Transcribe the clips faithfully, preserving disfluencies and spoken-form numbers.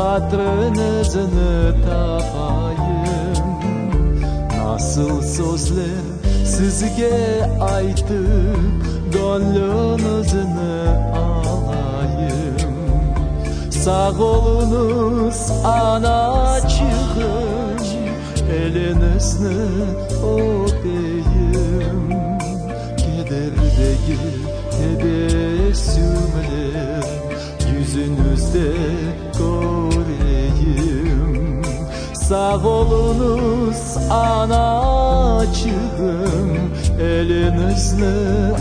hatırınızını tapayım. Nasıl sözler sizge aytıp gönlünüzünü alayım. Sağ olunuz anacığım, elinizni öpeyim. Kederdeki tebessümler yüzünüzde göreyim. Sağ olunuz anacığım, elinizni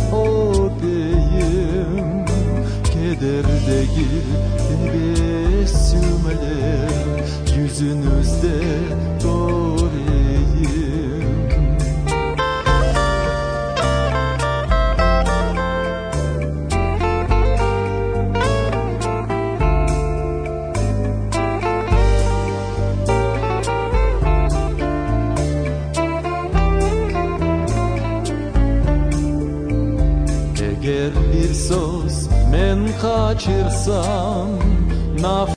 öpeyim. Kederdeki tebessümler yüzünüzde göreyim. Eğer bir söz men kaçırsam, naf